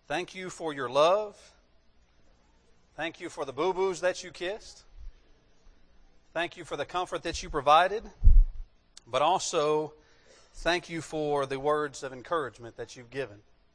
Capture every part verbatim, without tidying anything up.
Thank you for your love. Thank you for the boo-boos that you kissed. Thank you for the comfort that you provided. But also, thank you for the words of encouragement that you've given.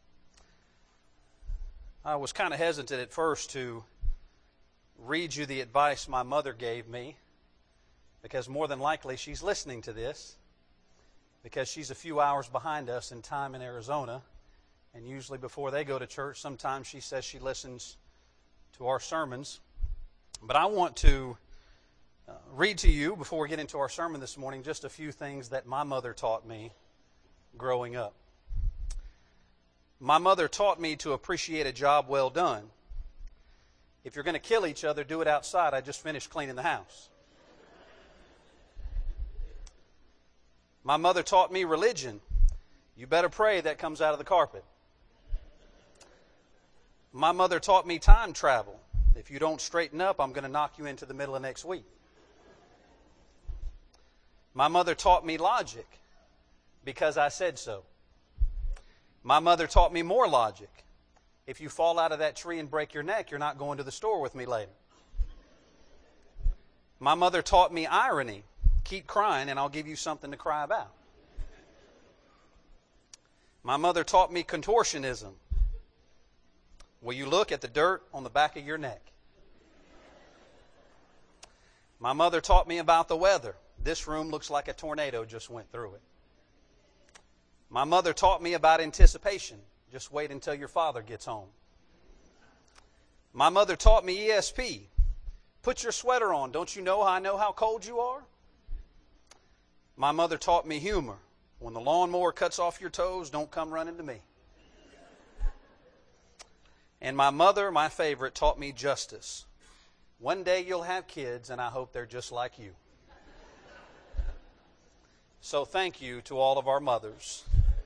I was kind of hesitant at first to read you the advice my mother gave me, because more than likely she's listening to this, because she's a few hours behind us in time in Arizona, and usually before they go to church, sometimes she says she listens to our sermons. But I want to uh, read to you, before we get into our sermon this morning, just a few things that my mother taught me growing up. My mother taught me to appreciate a job well done. If you're going to kill each other, do it outside. I just finished cleaning the house. My mother taught me religion. You better pray that comes out of the carpet. My mother taught me time travel. If you don't straighten up, I'm going to knock you into the middle of next week. My mother taught me logic, because I said so. My mother taught me more logic. If you fall out of that tree and break your neck, you're not going to the store with me later. My mother taught me irony. Keep crying and I'll give you something to cry about. My mother taught me contortionism. Will you look at the dirt on the back of your neck? My mother taught me about the weather. This room looks like a tornado just went through it. My mother taught me about anticipation. Just wait until your father gets home. My mother taught me E S P. Put your sweater on. Don't you know I know how cold you are? My mother taught me humor. When the lawnmower cuts off your toes, don't come running to me. And my mother, my favorite, taught me justice. One day you'll have kids, and I hope they're just like you. So thank you to all of our mothers.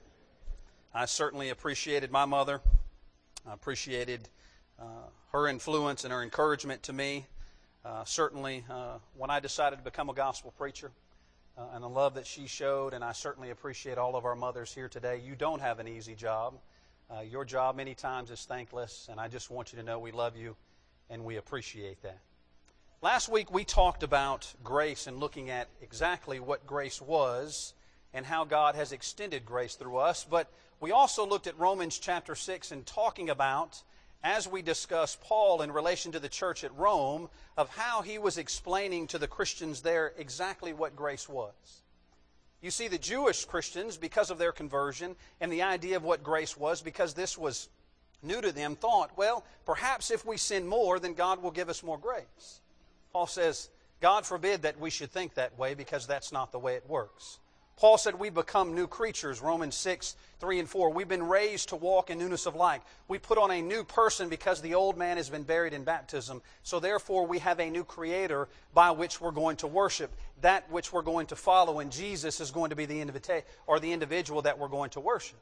I certainly appreciated my mother. I appreciated uh, her influence and her encouragement to me. Uh, certainly uh, when I decided to become a gospel preacher, uh, and the love that she showed, and I certainly appreciate all of our mothers here today. You don't have an easy job. Uh, your job many times is thankless, and I just want you to know we love you and we appreciate that. Last week we talked about grace and looking at exactly what grace was and how God has extended grace through us. But we also looked at Romans chapter six and talking about, as we discussed Paul in relation to the church at Rome, of how he was explaining to the Christians there exactly what grace was. You see, the Jewish Christians, because of their conversion and the idea of what grace was, because this was new to them, thought, well, perhaps if we sin more, then God will give us more grace. Paul says, God forbid that we should think that way, because that's not the way it works. Paul said we become new creatures, Romans six, three and four. We've been raised to walk in newness of life. We put on a new person because the old man has been buried in baptism. So therefore we have a new creator by which we're going to worship, that which we're going to follow, and Jesus is going to be the invita- or the individual that we're going to worship.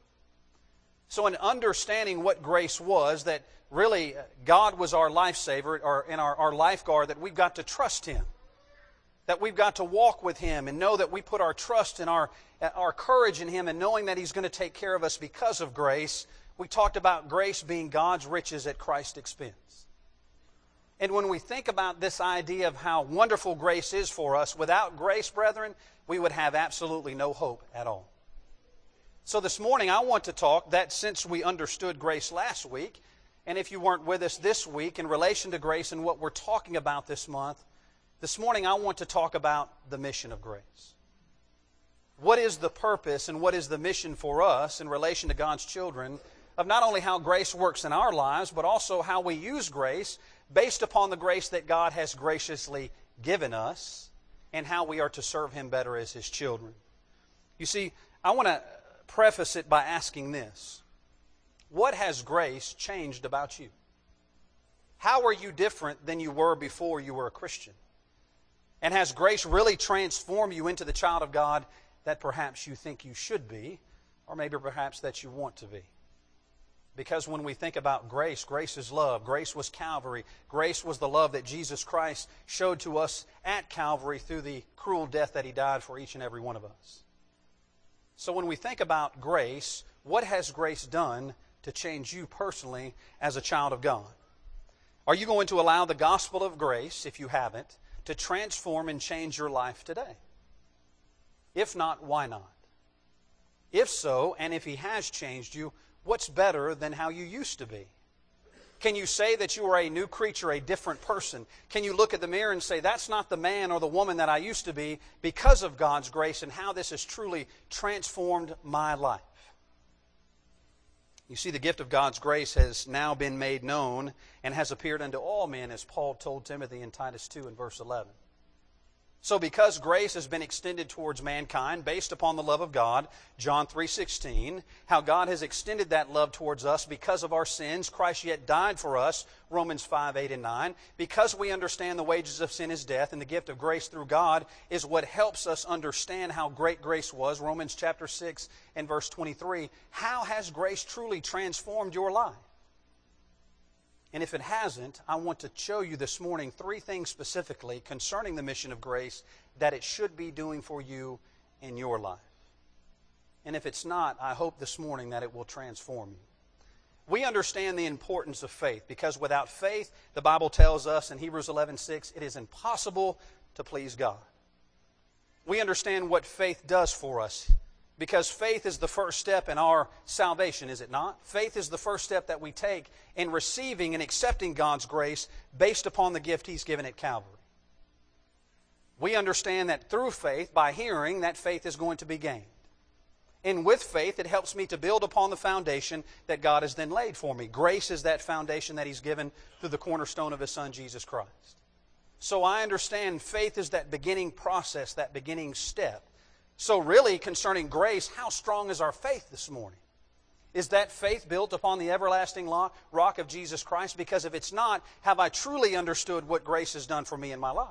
So in understanding what grace was, that really God was our lifesaver or in our, our lifeguard, that we've got to trust Him. That we've got to walk with Him and know that we put our trust and our, our courage in Him, and knowing that He's going to take care of us because of grace. We talked about grace being God's riches at Christ's expense. And when we think about this idea of how wonderful grace is for us, without grace, brethren, we would have absolutely no hope at all. So this morning I want to talk that since we understood grace last week, and if you weren't with us this week in relation to grace and what we're talking about this month, this morning I want to talk about the mission of grace. What is the purpose and what is the mission for us in relation to God's children of not only how grace works in our lives, but also how we use grace based upon the grace that God has graciously given us, and how we are to serve Him better as His children. You see, I want to preface it by asking this. What has grace changed about you? How are you different than you were before you were a Christian? And has grace really transformed you into the child of God that perhaps you think you should be, or maybe perhaps that you want to be? Because when we think about grace, grace is love. Grace was Calvary. Grace was the love that Jesus Christ showed to us at Calvary through the cruel death that He died for each and every one of us. So when we think about grace, what has grace done to to change you personally as a child of God? Are you going to allow the gospel of grace, if you haven't, to transform and change your life today? If not, why not? If so, and if He has changed you, what's better than how you used to be? Can you say that you are a new creature, a different person? Can you look at the mirror and say, that's not the man or the woman that I used to be because of God's grace and how this has truly transformed my life? You see, the gift of God's grace has now been made known and has appeared unto all men, as Paul told Timothy in Titus two and verse eleven. So because grace has been extended towards mankind based upon the love of God, John three sixteen, how God has extended that love towards us because of our sins, Christ yet died for us, Romans five, eight, and nine. Because we understand the wages of sin is death, and the gift of grace through God is what helps us understand how great grace was, Romans chapter six and verse twenty-three. How has grace truly transformed your life? And if it hasn't, I want to show you this morning three things specifically concerning the mission of grace that it should be doing for you in your life. And if it's not, I hope this morning that it will transform you. We understand the importance of faith because without faith, the Bible tells us in Hebrews eleven six, it is impossible to please God. We understand what faith does for us. Because faith is the first step in our salvation, is it not? Faith is the first step that we take in receiving and accepting God's grace based upon the gift He's given at Calvary. We understand that through faith, by hearing, that faith is going to be gained. And with faith, it helps me to build upon the foundation that God has then laid for me. Grace is that foundation that He's given through the cornerstone of His Son, Jesus Christ. So I understand faith is that beginning process, that beginning step. So really, concerning grace, how strong is our faith this morning? Is that faith built upon the everlasting rock of Jesus Christ? Because if it's not, have I truly understood what grace has done for me in my life?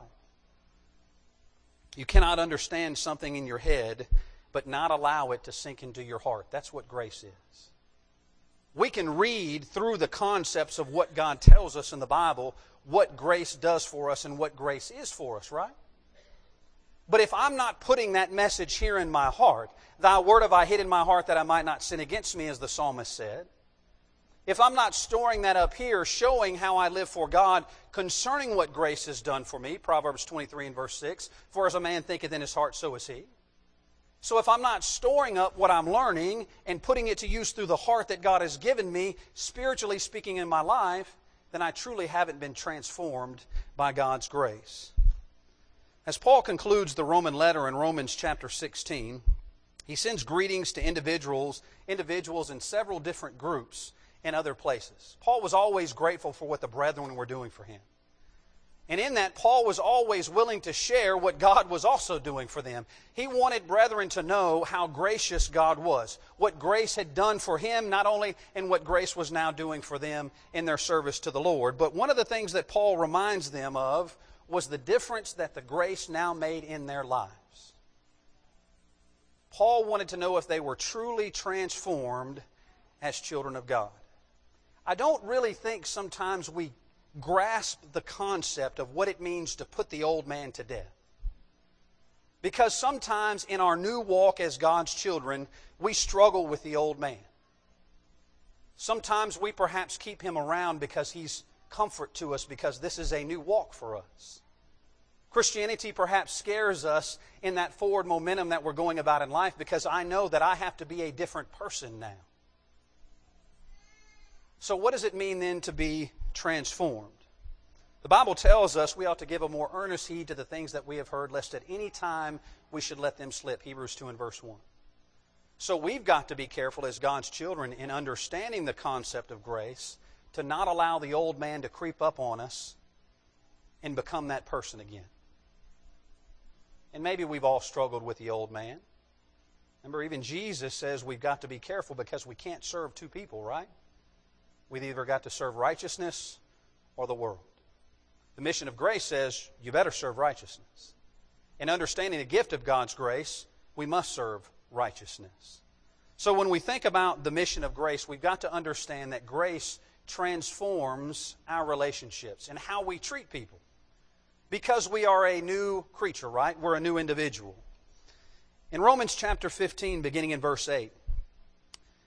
You cannot understand something in your head, but not allow it to sink into your heart. That's what grace is. We can read through the concepts of what God tells us in the Bible, what grace does for us and what grace is for us, right? But if I'm not putting that message here in my heart, thy word have I hid in my heart that I might not sin against me, as the psalmist said. If I'm not storing that up here, showing how I live for God concerning what grace has done for me, Proverbs twenty-three and verse six, for as a man thinketh in his heart, so is he. So if I'm not storing up what I'm learning and putting it to use through the heart that God has given me, spiritually speaking in my life, then I truly haven't been transformed by God's grace. As Paul concludes the Roman letter in Romans chapter sixteen, he sends greetings to individuals, individuals in several different groups in other places. Paul was always grateful for what the brethren were doing for him. And in that, Paul was always willing to share what God was also doing for them. He wanted brethren to know how gracious God was, what grace had done for him, not only in what grace was now doing for them in their service to the Lord. But one of the things that Paul reminds them of was the difference that the grace now made in their lives. Paul wanted to know if they were truly transformed as children of God. I don't really think sometimes we grasp the concept of what it means to put the old man to death. Because sometimes in our new walk as God's children, we struggle with the old man. Sometimes we perhaps keep him around because he's comfort to us because this is a new walk for us. Christianity perhaps scares us in that forward momentum that we're going about in life because I know that I have to be a different person now. So what does it mean then to be transformed? The Bible tells us we ought to give a more earnest heed to the things that we have heard, lest at any time we should let them slip. Hebrews two and verse one. So we've got to be careful as God's children in understanding the concept of grace to not allow the old man to creep up on us and become that person again. And maybe we've all struggled with the old man. Remember, even Jesus says we've got to be careful because we can't serve two people, right? We've either got to serve righteousness or the world. The mission of grace says you better serve righteousness. In understanding the gift of God's grace, we must serve righteousness. So when we think about the mission of grace, we've got to understand that grace transforms our relationships and how we treat people. Because we are a new creature, right? We're a new individual. In Romans chapter fifteen, beginning in verse eight,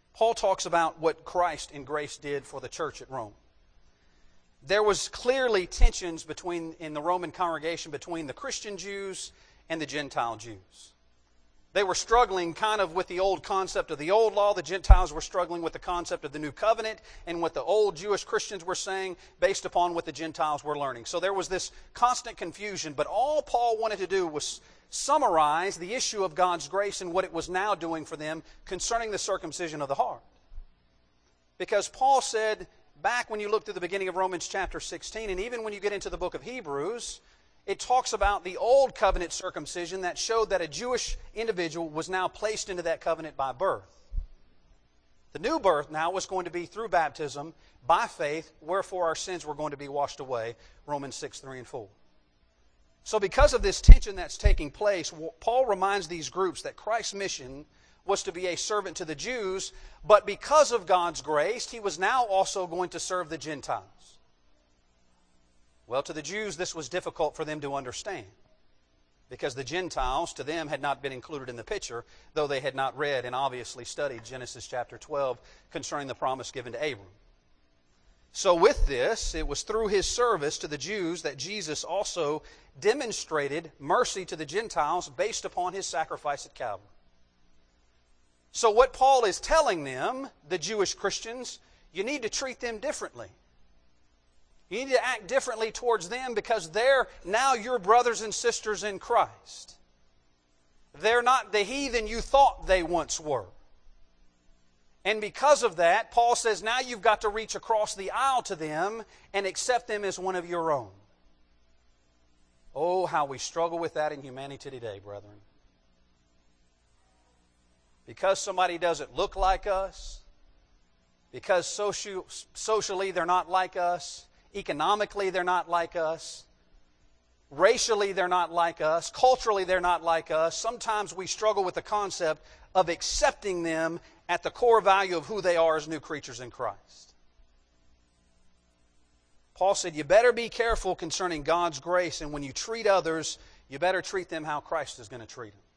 Paul talks about what Christ in grace did for the church at Rome. There was clearly tensions between in the Roman congregation between the Christian Jews and the Gentile Jews. They were struggling kind of with the old concept of the old law. The Gentiles were struggling with the concept of the new covenant and what the old Jewish Christians were saying based upon what the Gentiles were learning. So there was this constant confusion, but all Paul wanted to do was summarize the issue of God's grace and what it was now doing for them concerning the circumcision of the heart. Because Paul said, back when you look through the beginning of Romans chapter sixteen, and even when you get into the book of Hebrews, it talks about the old covenant circumcision that showed that a Jewish individual was now placed into that covenant by birth. The new birth now was going to be through baptism, by faith, wherefore our sins were going to be washed away, Romans six, three and four. So because of this tension that's taking place, Paul reminds these groups that Christ's mission was to be a servant to the Jews, but because of God's grace, He was now also going to serve the Gentiles. Well, to the Jews, this was difficult for them to understand, because the Gentiles, to them, had not been included in the picture, though they had not read and obviously studied Genesis chapter twelve concerning the promise given to Abram. So with this, it was through His service to the Jews that Jesus also demonstrated mercy to the Gentiles based upon His sacrifice at Calvary. So what Paul is telling them, the Jewish Christians, you need to treat them differently. You need to act differently towards them because they're now your brothers and sisters in Christ. They're not the heathen you thought they once were. And because of that, Paul says now you've got to reach across the aisle to them and accept them as one of your own. Oh, how we struggle with that in humanity today, brethren. Because somebody doesn't look like us, because social, socially they're not like us, economically they're not like us, racially they're not like us, culturally they're not like us, sometimes we struggle with the concept of accepting them at the core value of who they are as new creatures in Christ. Paul said, you better be careful concerning God's grace, and when you treat others, you better treat them how Christ is going to treat them.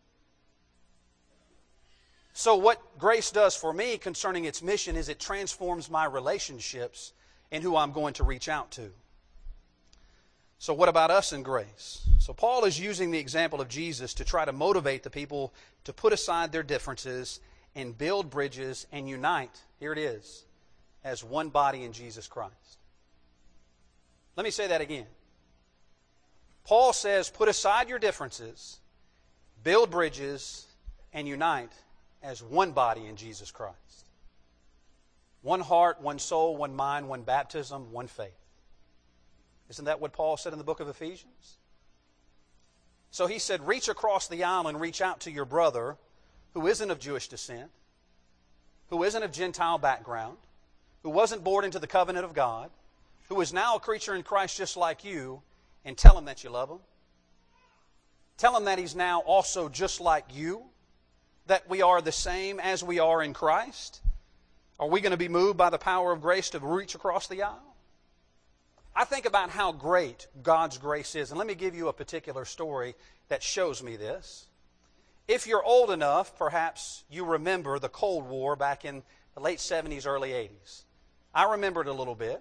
So what grace does for me concerning its mission is it transforms my relationships and who I'm going to reach out to. So what about us in grace? So Paul is using the example of Jesus to try to motivate the people to put aside their differences and build bridges and unite, here it is, as one body in Jesus Christ. Let me say that again. Paul says, put aside your differences, build bridges, and unite as one body in Jesus Christ. One heart, one soul, one mind, one baptism, one faith. Isn't that what Paul said in the book of Ephesians? So he said, reach across the aisle and reach out to your brother who isn't of Jewish descent, who isn't of Gentile background, who wasn't born into the covenant of God, who is now a creature in Christ just like you, and tell him that you love him. Tell him that he's now also just like you, that we are the same as we are in Christ. Are we going to be moved by the power of grace to reach across the aisle? I think about how great God's grace is, and let me give you a particular story that shows me this. If you're old enough, perhaps you remember the Cold War back in the late seventies, early eighties. I remember it a little bit.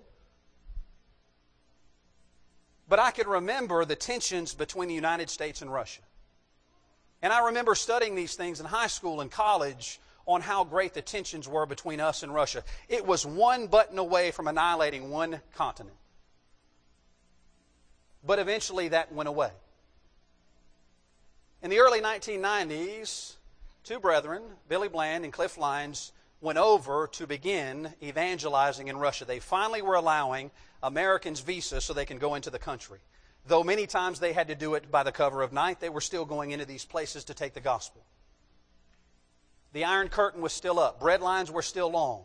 But I could remember the tensions between the United States and Russia. And I remember studying these things in high school and college on how great the tensions were between us and Russia. It was one button away from annihilating one continent. But eventually that went away. In the early nineteen nineties, two brethren, Billy Bland and Cliff Lyons, went over to begin evangelizing in Russia. They finally were allowing Americans visas so they can go into the country. Though many times they had to do it by the cover of night, they were still going into these places to take the gospel. The Iron Curtain was still up. Bread lines were still long.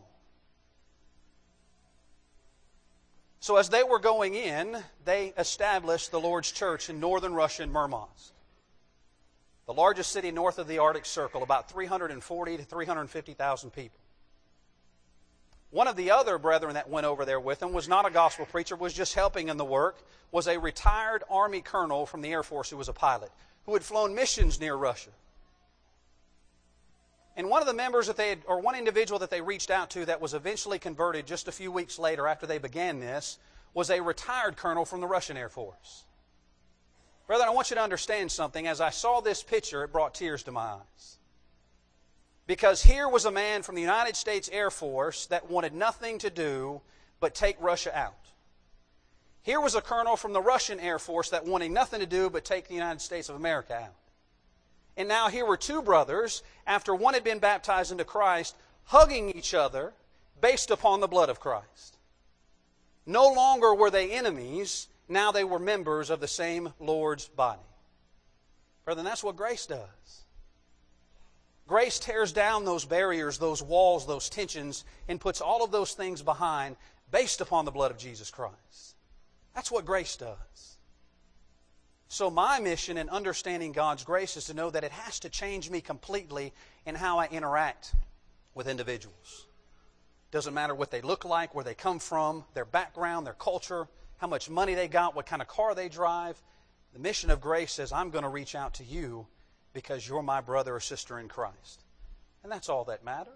So as they were going in, they established the Lord's Church in northern Russia in Murmansk, the largest city north of the Arctic Circle, about three hundred forty to three hundred fifty thousand people. One of the other brethren that went over there with them was not a gospel preacher, was just helping in the work, was a retired Army colonel from the Air Force who was a pilot, who had flown missions near Russia. And one of the members that they had, or one individual that they reached out to that was eventually converted just a few weeks later after they began this was a retired colonel from the Russian Air Force. Brethren, I want you to understand something. As I saw this picture, it brought tears to my eyes. Because here was a man from the United States Air Force that wanted nothing to do but take Russia out. Here was a colonel from the Russian Air Force that wanted nothing to do but take the United States of America out. And now here were two brothers, after one had been baptized into Christ, hugging each other based upon the blood of Christ. No longer were they enemies, now they were members of the same Lord's body. Brethren, that's what grace does. Grace tears down those barriers, those walls, those tensions, and puts all of those things behind based upon the blood of Jesus Christ. That's what grace does. So my mission in understanding God's grace is to know that it has to change me completely in how I interact with individuals. Doesn't matter what they look like, where they come from, their background, their culture, how much money they got, what kind of car they drive. The mission of grace says, I'm going to reach out to you because you're my brother or sister in Christ. And that's all that matters.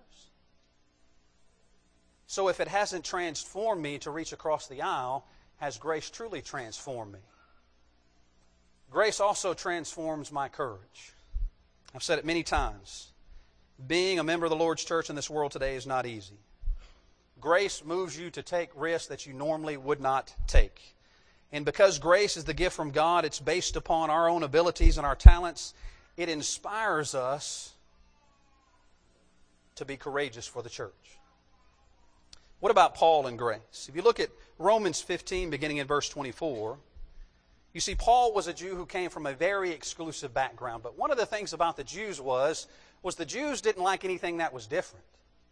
So if it hasn't transformed me to reach across the aisle, has grace truly transformed me? Grace also transforms my courage. I've said it many times. Being a member of the Lord's church in this world today is not easy. Grace moves you to take risks that you normally would not take. And because grace is the gift from God, it's based upon our own abilities and our talents, it inspires us to be courageous for the church. What about Paul and grace? If you look at Romans fifteen, beginning in verse twenty-four, you see, Paul was a Jew who came from a very exclusive background. But one of the things about the Jews was, was the Jews didn't like anything that was different.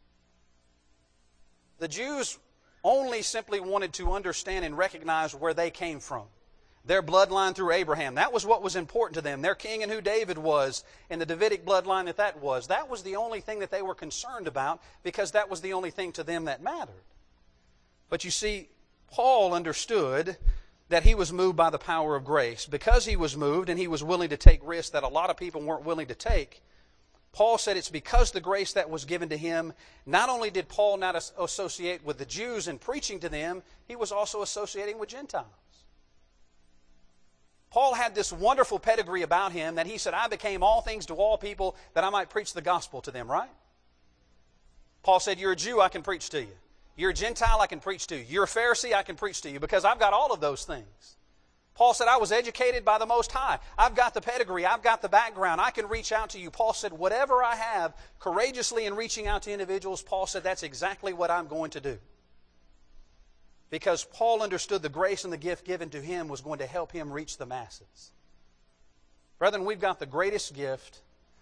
The Jews only simply wanted to understand and recognize where they came from. Their bloodline through Abraham. That was what was important to them. Their king and who David was, and the Davidic bloodline that that was. That was the only thing that they were concerned about, because that was the only thing to them that mattered. But you see, Paul understood that he was moved by the power of grace. Because he was moved and he was willing to take risks that a lot of people weren't willing to take, Paul said it's because the grace that was given to him. Not only did Paul not associate with the Jews in preaching to them, he was also associating with Gentiles. Paul had this wonderful pedigree about him that he said, I became all things to all people that I might preach the gospel to them, right? Paul said, you're a Jew, I can preach to you. You're a Gentile, I can preach to you. You're a Pharisee, I can preach to you, because I've got all of those things. Paul said, I was educated by the Most High. I've got the pedigree. I've got the background. I can reach out to you. Paul said, whatever I have, courageously in reaching out to individuals, Paul said, that's exactly what I'm going to do. Because Paul understood the grace and the gift given to him was going to help him reach the masses. Brethren, we've got the greatest gift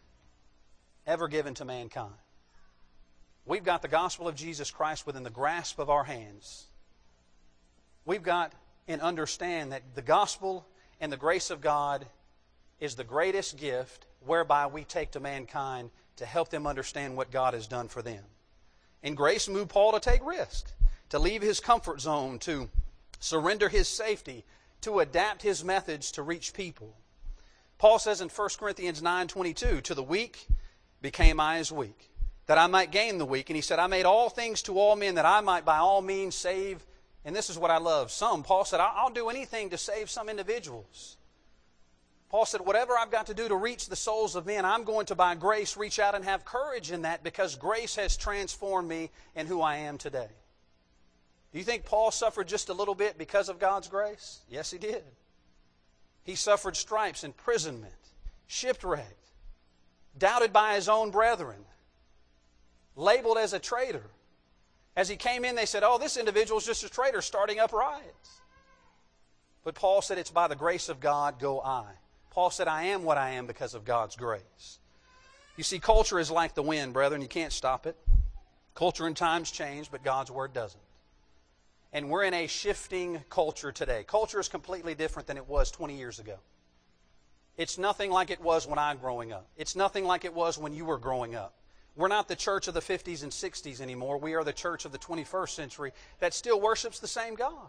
ever given to mankind. We've got the gospel of Jesus Christ within the grasp of our hands. We've got and understand that the gospel and the grace of God is the greatest gift whereby we take to mankind to help them understand what God has done for them. And grace moved Paul to take risk, to leave his comfort zone, to surrender his safety, to adapt his methods to reach people. Paul says in First Corinthians nine twenty-two, to the weak became I as weak, that I might gain the weak. And he said, I made all things to all men that I might by all means save. And this is what I love. Some, Paul said, I'll do anything to save some individuals. Paul said, whatever I've got to do to reach the souls of men, I'm going to by grace reach out and have courage in that, because grace has transformed me in who I am today. Do you think Paul suffered just a little bit because of God's grace? Yes, he did. He suffered stripes, imprisonment, shipwrecked, doubted by his own brethren, labeled as a traitor. As he came in, they said, oh, this individual is just a traitor starting up riots. But Paul said, it's by the grace of God go I. Paul said, I am what I am because of God's grace. You see, culture is like the wind, brethren. You can't stop it. Culture and times change, but God's Word doesn't. And we're in a shifting culture today. Culture is completely different than it was twenty years ago. It's nothing like it was when I was growing up. It's nothing like it was when you were growing up. We're not the church of the fifties and sixties anymore. We are the church of the twenty-first century that still worships the same God.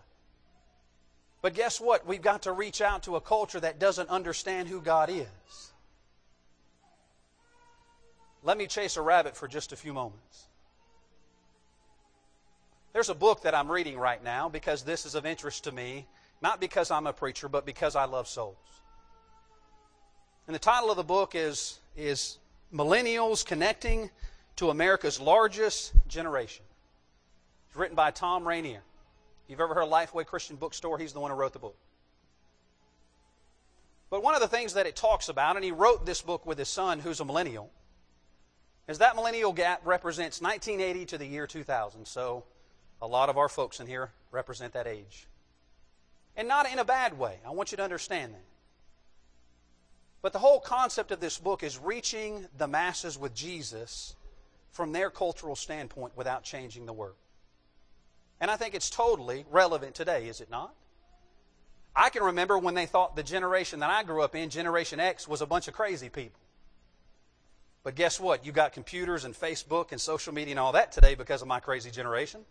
But guess what? We've got to reach out to a culture that doesn't understand who God is. let me chase a rabbit for just a few moments. There's a book that I'm reading right now because this is of interest to me, not because I'm a preacher, but because I love souls. And the title of the book is, is Millennials Connecting to America's Largest Generation. It's written by Tom Rainier. If you've ever heard of Lifeway Christian Bookstore, he's the one who wrote the book. But one of the things that it talks about, and he wrote this book with his son, who's a millennial, is that millennial gap represents nineteen eighty to the year two thousand. So a lot of our folks in here represent that age. And not in a bad way. I want you to understand that. But the whole concept of this book is reaching the masses with Jesus from their cultural standpoint without changing the Word. And I think it's totally relevant today, is it not? I can remember when they thought the generation that I grew up in, Generation X, was a bunch of crazy people. But guess what? You got computers and Facebook and social media and all that today because of my crazy generation.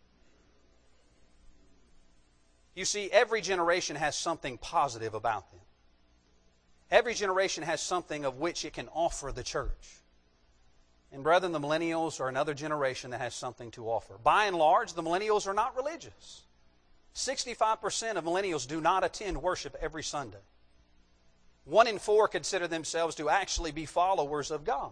You see, every generation has something positive about them. Every generation has something of which it can offer the church. And brethren, the millennials are another generation that has something to offer. By and large, the millennials are not religious. sixty-five percent of millennials do not attend worship every Sunday. One in four consider themselves to actually be followers of God.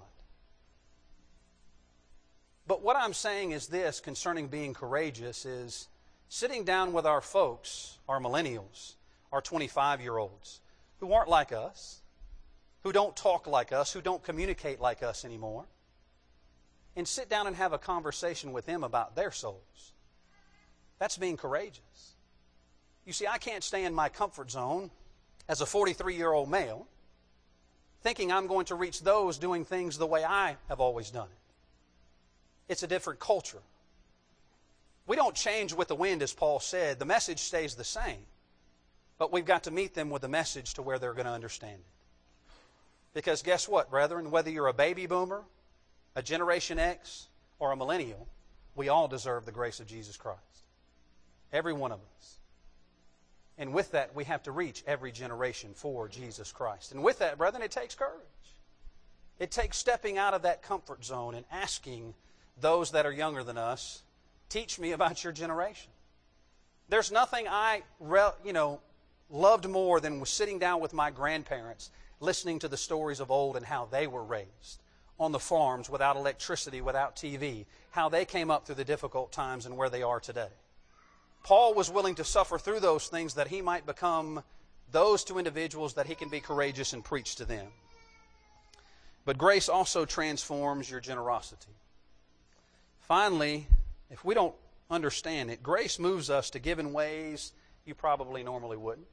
But what I'm saying is this concerning being courageous is sitting down with our folks, our millennials, our twenty-five-year-olds, who aren't like us, who don't talk like us, who don't communicate like us anymore, and sit down and have a conversation with them about their souls. That's being courageous. You see, I can't stay in my comfort zone as a forty-three-year-old male thinking I'm going to reach those doing things the way I have always done it. It's a different culture. We don't change with the wind, as Paul said. The message stays the same. But we've got to meet them with the message to where they're going to understand it. Because guess what, brethren? Whether you're a baby boomer, a Generation X, or a millennial, we all deserve the grace of Jesus Christ. Every one of us. And with that, we have to reach every generation for Jesus Christ. And with that, brethren, it takes courage. It takes stepping out of that comfort zone and asking those that are younger than us, teach me about your generation. There's nothing I, you know, loved more than was sitting down with my grandparents, listening to the stories of old and how they were raised on the farms without electricity, without T V, how they came up through the difficult times and where they are today. Paul was willing to suffer through those things that he might become those two individuals that he can be courageous and preach to them. But grace also transforms your generosity. Finally, if we don't understand it, grace moves us to give in ways you probably normally wouldn't.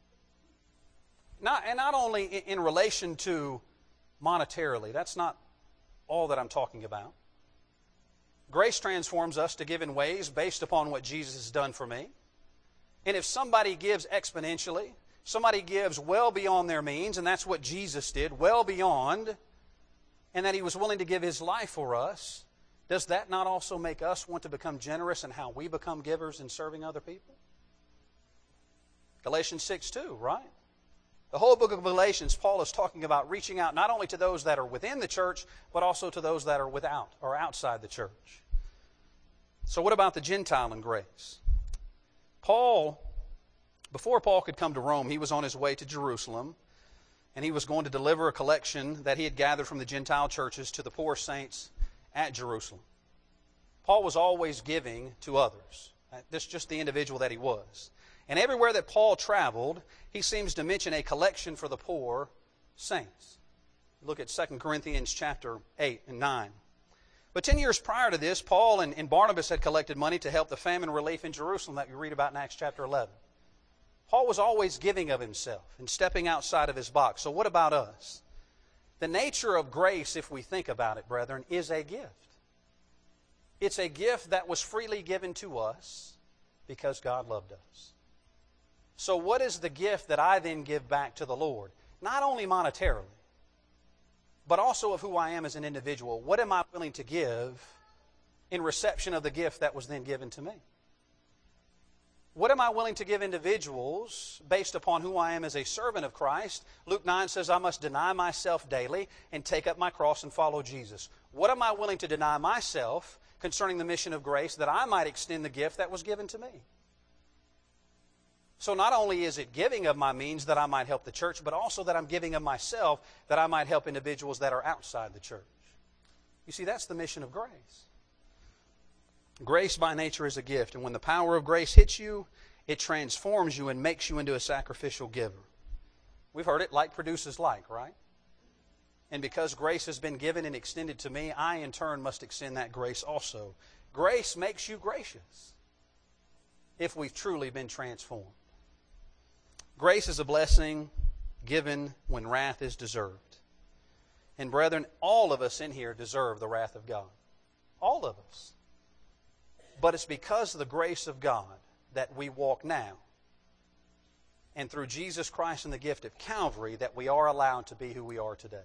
Not, and not only in, in relation to monetarily. That's not all that I'm talking about. Grace transforms us to give in ways based upon what Jesus has done for me. And if somebody gives exponentially, somebody gives well beyond their means, and that's what Jesus did, well beyond, and that He was willing to give His life for us, does that not also make us want to become generous in how we become givers in serving other people? Galatians six two, right? The whole book of Galatians, Paul is talking about reaching out not only to those that are within the church, but also to those that are without or outside the church. So what about the Gentile in grace? Paul, before Paul could come to Rome, he was on his way to Jerusalem, and he was going to deliver a collection that he had gathered from the Gentile churches to the poor saints at Jerusalem. Paul was always giving to others. This is just the individual that he was. And everywhere that Paul traveled, he seems to mention a collection for the poor saints. Look at Second Corinthians chapter eight and nine. But ten years prior to this, Paul and, and Barnabas had collected money to help the famine relief in Jerusalem that we read about in Acts chapter eleven. Paul was always giving of himself and stepping outside of his box. So what about us? The nature of grace, if we think about it, brethren, is a gift. It's a gift that was freely given to us because God loved us. So what is the gift that I then give back to the Lord? Not only monetarily, but also of who I am as an individual. What am I willing to give in reception of the gift that was then given to me? What am I willing to give individuals based upon who I am as a servant of Christ? Luke nine says I must deny myself daily and take up my cross and follow Jesus. What am I willing to deny myself concerning the mission of grace that I might extend the gift that was given to me? So not only is it giving of my means that I might help the church, but also that I'm giving of myself that I might help individuals that are outside the church. You see, that's the mission of grace. Grace by nature is a gift, and when the power of grace hits you, it transforms you and makes you into a sacrificial giver. We've heard it, like produces like, right? And because grace has been given and extended to me, I in turn must extend that grace also. Grace makes you gracious if we've truly been transformed. Grace is a blessing given when wrath is deserved. And brethren, all of us in here deserve the wrath of God. All of us. But it's because of the grace of God that we walk now. And through Jesus Christ and the gift of Calvary that we are allowed to be who we are today.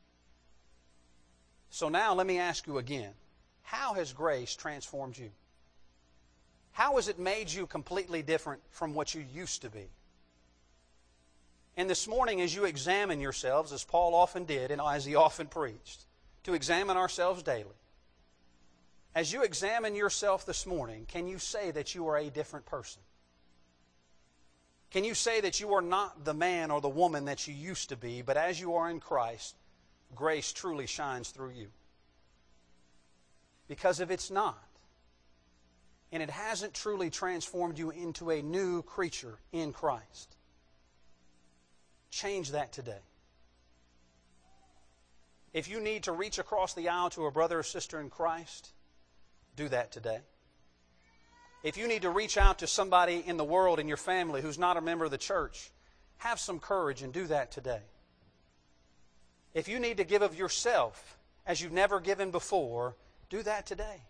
So now let me ask you again, how has grace transformed you? How has it made you completely different from what you used to be? And this morning as you examine yourselves, as Paul often did and as he often preached, to examine ourselves daily, as you examine yourself this morning, can you say that you are a different person? Can you say that you are not the man or the woman that you used to be, but as you are in Christ, grace truly shines through you? Because if it's not, and it hasn't truly transformed you into a new creature in Christ, change that today. If you need to reach across the aisle to a brother or sister in Christ, do that today. If you need to reach out to somebody in the world in your family who's not a member of the church, have some courage and do that today. If you need to give of yourself as you've never given before, do that today.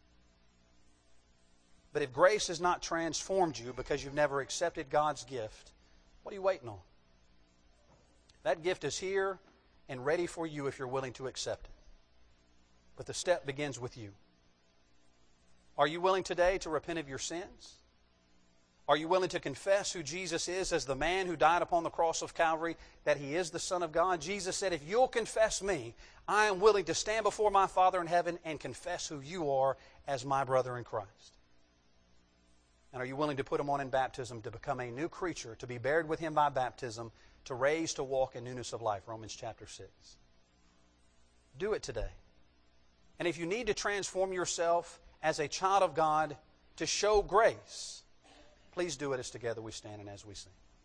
But if grace has not transformed you because you've never accepted God's gift, what are you waiting on? That gift is here and ready for you if you're willing to accept it. But the step begins with you. Are you willing today to repent of your sins? Are you willing to confess who Jesus is as the man who died upon the cross of Calvary, that He is the Son of God? Jesus said, if you'll confess me, I am willing to stand before my Father in heaven and confess who you are as my brother in Christ. And are you willing to put Him on in baptism to become a new creature, to be buried with Him by baptism, to raise to walk in newness of life? Romans chapter six. Do it today. And if you need to transform yourself as a child of God to show grace, please do it as together we stand and as we sing.